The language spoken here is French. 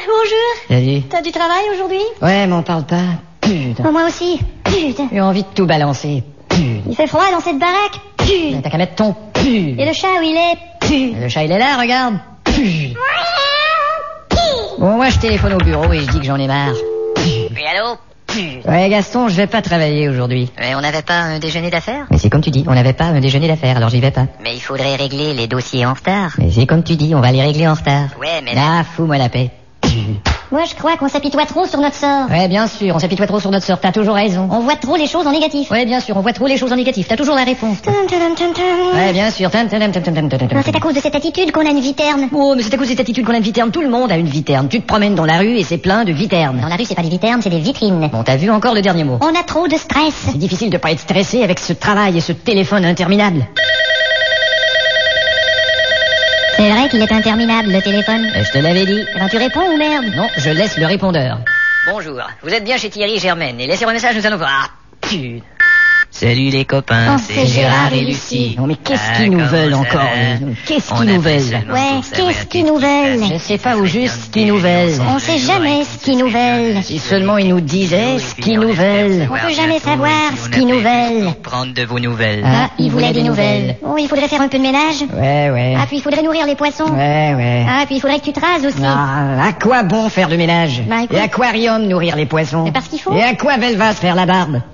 Bonjour. Salut. T'as du travail aujourd'hui? Ouais, m'en parle pas. Putain. Oh, moi aussi. Putain. J'ai envie de tout balancer. Putain. Il fait froid dans cette baraque. Putain. T'as qu'à mettre ton pu. Et le chat où il est? Putain. Le chat il est là, regarde. Putain. Bon, moi je téléphone au bureau et je dis que j'en ai marre. Oui, allô? Ouais, Gaston, je vais pas travailler aujourd'hui. Mais on n'avait pas un déjeuner d'affaires? Mais c'est comme tu dis, on n'avait pas un déjeuner d'affaires, alors j'y vais pas. Mais il faudrait régler les dossiers en retard. Mais c'est comme tu dis, on va les régler en retard. Ouais, mais là... Là, fous-moi la paix. Moi, je crois qu'on s'apitoie trop sur notre sort. Ouais, bien sûr, on s'apitoie trop sur notre sort, t'as toujours raison. On voit trop les choses en négatif. Ouais, bien sûr, on voit trop les choses en négatif, t'as toujours la réponse. Ouais, bien sûr. Non, c'est à cause de cette attitude qu'on a une vie terne. Oh, mais c'est à cause de cette attitude qu'on a une vie terne. Tout le monde a une vie terne. Tu te promènes dans la rue et c'est plein de vie terne. Dans la rue, c'est pas des viternes, c'est des vitrines. Bon, t'as vu encore le dernier mot. On a trop de stress. C'est difficile de pas être stressé avec ce travail et ce téléphone interminable. C'est vrai qu'il est interminable, le téléphone. Et je te l'avais dit. Eh ben, tu réponds ou merde? Non, je laisse le répondeur. Bonjour, vous êtes bien chez Thierry Germaine et laissez un message, nous allons voir. Putain. Salut les copains, Oh, c'est Gérard et Lucie. Non, mais qu'est-ce qu'ils nous veulent encore Qu'est-ce qu'ils nous veulent? Ouais, qu'est-ce qu'ils nous veulent? Je sais pas au juste ce qu'ils nous veulent. On sait jamais ce qu'ils nous veulent. Si seulement ils nous disaient ce qu'ils nous veulent. On peut jamais savoir ce qu'ils nous veulent. Prendre de vos nouvelles. Ah, Il voulait des nouvelles. Oh, il faudrait faire un peu de ménage. Ouais. Ah, puis il faudrait nourrir les poissons. Ouais. Ah, puis il faudrait que tu te rases aussi. Ah, à quoi bon faire le ménage? Bah, écoute. Et aquarium nourrir les poissons? Mais parce qu'il faut. Et à quoi Velva se faire la barbe?